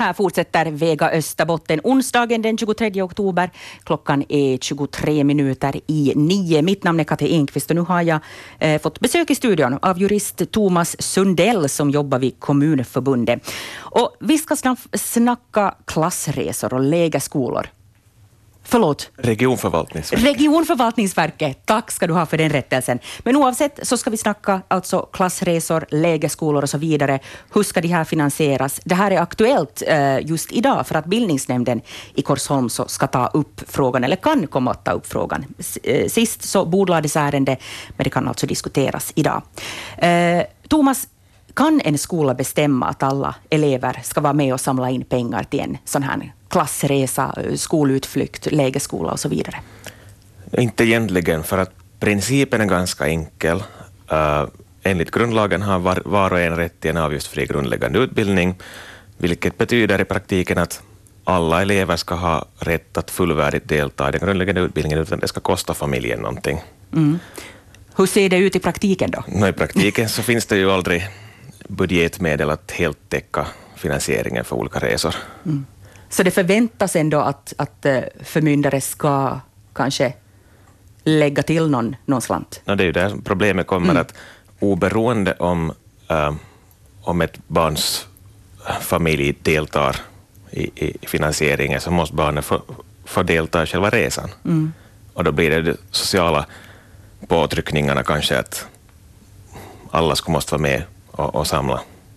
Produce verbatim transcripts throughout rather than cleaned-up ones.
här fortsätter Vega Österbotten onsdagen den tjugotredje oktober. Klockan är tjugotre minuter i nio. Mitt namn är Katja Enqvist och nu har jag eh, fått besök i studion av jurist Thomas Sundell som jobbar vid Kommunförbundet. Och vi ska snack- snacka klassresor och lägerskolor. Förlåt. Regionförvaltningsverket. Regionförvaltningsverket. Tack ska du ha för den rättelsen. Men oavsett så ska vi snacka alltså klassresor, lägerskolor och så vidare. Hur ska de här finansieras? Det här är aktuellt eh, just idag för att bildningsnämnden i Korsholm så ska ta upp frågan, eller kan komma att ta upp frågan. Sist så bordlades ärende, men det kan alltså diskuteras idag. Eh, Thomas, kan en skola bestämma att alla elever ska vara med och samla in pengar till en sån här klassresa, skolutflykt, lägerskola och så vidare? Inte egentligen, för att principen är ganska enkel. Uh, enligt grundlagen har var, var och en rätt till en avgiftsfri grundläggande utbildning, vilket betyder i praktiken att alla elever ska ha rätt att fullvärdigt delta i den grundläggande utbildningen utan det ska kosta familjen någonting. Mm. Hur ser det ut i praktiken då? No, i praktiken så finns det ju aldrig budgetmedel att helt täcka finansieringen för olika resor. Mm. Så det förväntas ändå att, att förmyndare ska kanske lägga till någon, någon slant? No, det är ju där problemet kommer, mm. att oberoende om, äh, om ett barns familj deltar i, i finansieringen så måste barnet få, få delta i själva resan. Mm. Och då blir det de sociala påtryckningarna kanske att alla ska måste vara med och, och samla.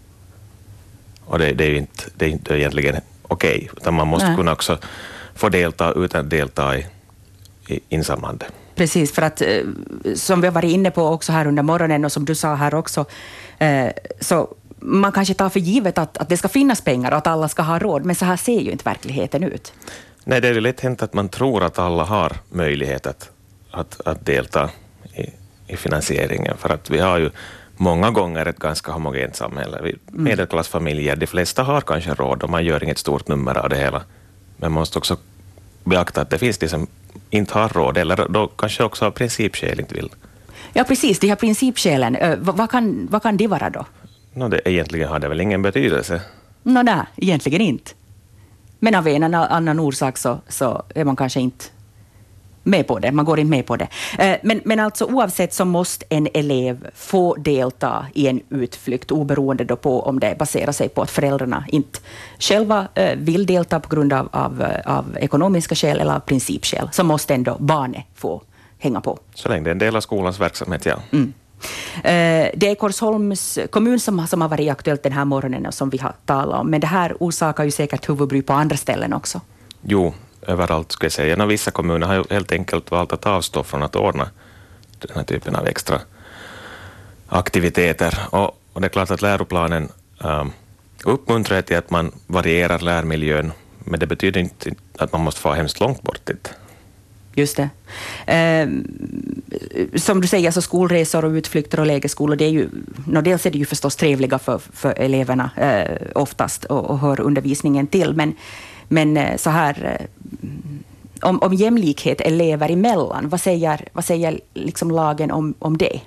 Och det, det är ju inte, det är inte egentligen okej, okay, utan man måste Nej. kunna också få delta utan att delta i, i insamlande. Precis, för att som vi har varit inne på också här under morgonen och som du sa här också, eh, så man kanske tar för givet att, att det ska finnas pengar och att alla ska ha råd, men så här ser ju inte verkligheten ut. Nej, det är ju lätt hänt att man tror att alla har möjlighet att, att, att delta i, i finansieringen, för att vi har ju många gånger ett ganska homogent samhälle. Medelklassfamiljer, de flesta har kanske råd och man gör inget stort nummer av det hela. Men man måste också beakta att det finns de som inte har råd eller då kanske också av principskäl inte vill. Ja, precis. De här principskälen, uh, vad, kan, vad kan de vara då? No, det, egentligen har det väl ingen betydelse? No, nej, egentligen inte. Men av en eller annan orsak så, så är man kanske inte med på det. Man går inte med på det. Men, men alltså oavsett så måste en elev få delta i en utflykt oberoende då på om det baserar sig på att föräldrarna inte själva vill delta på grund av, av, av ekonomiska skäl eller av principskäl. Så måste ändå barnet få hänga på. Så länge det är en del av skolans verksamhet, ja. Mm. Det är Korsholms kommun som, som har varit aktuellt den här morgonen och som vi har talat om. Men det här orsakar ju säkert huvudbry på andra ställen också. Jo, överallt skulle jag säga. No, vissa kommuner har ju helt enkelt valt att avstå från att ordna den här typen av extra aktiviteter. Och, och det är klart att läroplanen um, uppmuntrar till att man varierar lärmiljön, men det betyder inte att man måste få hemskt långt bort dit. Just det. Eh, som du säger så skolresor och utflykter och lägerskolor, det är ju, no, dels är det ju förstås trevliga för, för eleverna eh, oftast och, och hör undervisningen till, men Men så här, om, om jämlikhet elever emellan, vad säger, vad säger liksom lagen om, om det?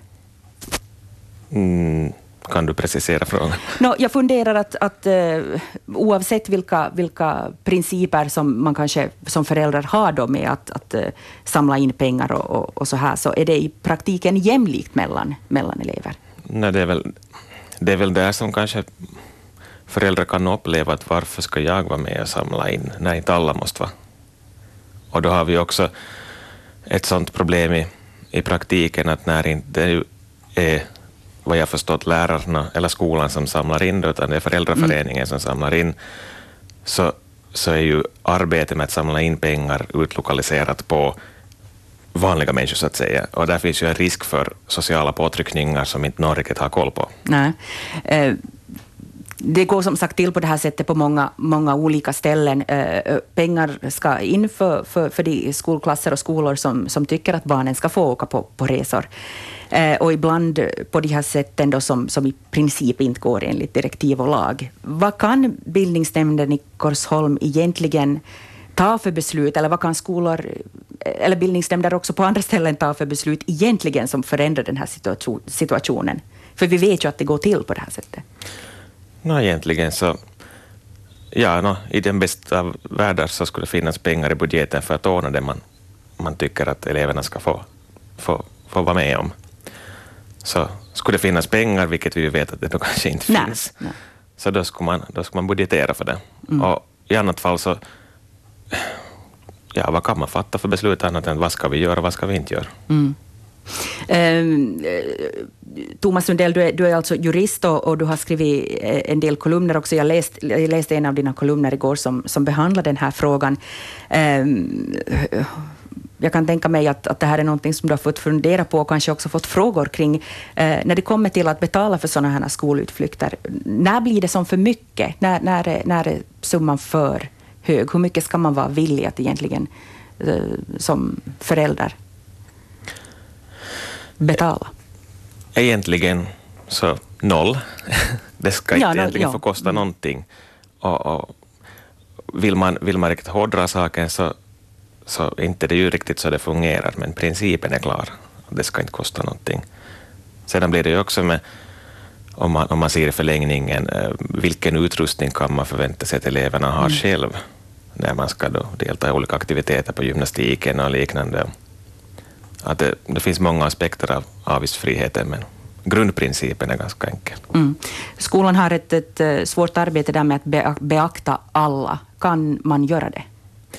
Mm, kan du precisera frågan? No, jag funderar att, att uh, oavsett vilka, vilka principer som man kanske som föräldrar har då med att, att uh, samla in pengar och, och, och så här, så är det i praktiken jämlikt mellan, mellan elever? Nej, det är väl det är väl där som kanske föräldrar kan uppleva att varför ska jag vara med och samla in när inte alla måste vara. Och då har vi också ett sådant problem i, i praktiken att när inte är vad jag förstått lärarna eller skolan som samlar in det, utan det är föräldraföreningen mm. som samlar in, så, så är ju arbetet med att samla in pengar utlokaliserat på vanliga människor så att säga. Och där finns ju en risk för sociala påtryckningar som inte någon riktigt har koll på. Nej. Eh. Det går som sagt till på det här sättet på många, många olika ställen. Eh, pengar ska in för, för, för de skolklasser och skolor som, som tycker att barnen ska få åka på, på resor. Eh, och ibland på de här sätten då som, som i princip inte går enligt direktiv och lag. Vad kan bildningsnämnden i Korsholm egentligen ta för beslut, eller vad kan skolor eller bildningsnämnder också på andra ställen ta för beslut egentligen som förändrar den här situationen? För vi vet ju att det går till på det här sättet. No, egentligen så, Ja, no, i den bästa av världar så skulle det finnas pengar i budgeten för att ordna det man, man tycker att eleverna ska få, få, få vara med om. Så skulle det finnas pengar, vilket vi vet att det då kanske inte nej, finns, nej. så då skulle man, då skulle man budgetera för det. Mm. Och i annat fall så, ja, vad kan man fatta för beslut annat än vad ska vi göra, vad ska vi inte göra? Mm. Um, Thomas Sundell, du är, du är alltså jurist och, och du har skrivit en del kolumner också. Jag läste, jag läste en av dina kolumner igår som, som behandlar den här frågan. Um, jag kan tänka mig att, att det här är någonting som du har fått fundera på och kanske också fått frågor kring. Uh, när det kommer till att betala för sådana här skolutflykter, när blir det som för mycket? När, när, är, när är summan för hög? Hur mycket ska man vara villig att egentligen uh, som förälder betala? Egentligen så noll. Det ska inte ja, no, egentligen ja. få kosta någonting. Och, och vill, man, vill man riktigt hårdra saken så, så inte det är ju riktigt så det fungerar, men principen är klar. Det ska inte kosta någonting. Sedan blir det ju också med, om man, om man ser i förlängningen, vilken utrustning kan man förvänta sig att eleverna har mm. själv när man ska då delta i olika aktiviteter på gymnastiken och liknande. Att det, det finns många aspekter av avgiftsfriheten, men grundprincipen är ganska enkel. Mm. Skolan har ett, ett svårt arbete där med att beakta alla. Kan man göra det?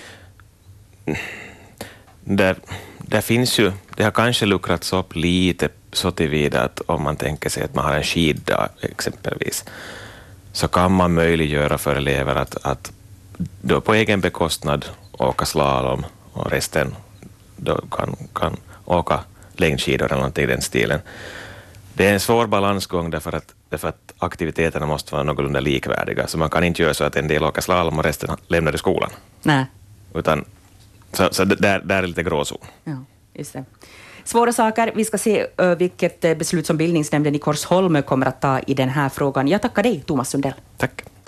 Där, där finns ju, det har kanske luckrats upp lite så tillvida att om man tänker sig att man har en skiddag exempelvis, så kan man möjliggöra för elever att, att då på egen bekostnad åka slalom och resten då kan, kan åka längdskidor eller någonting i den stilen. Det är en svår balansgång därför att, därför att aktiviteterna måste vara någorlunda likvärdiga, så man kan inte göra så att en del åker slalom och resten lämnar i skolan. Nej. Utan, så så där, där är lite gråzon. Ja, just det. Svåra saker. Vi ska se uh, vilket beslut som bildningsnämnden i Korsholm kommer att ta i den här frågan. Jag tackar dig, Thomas Sundell. Tack.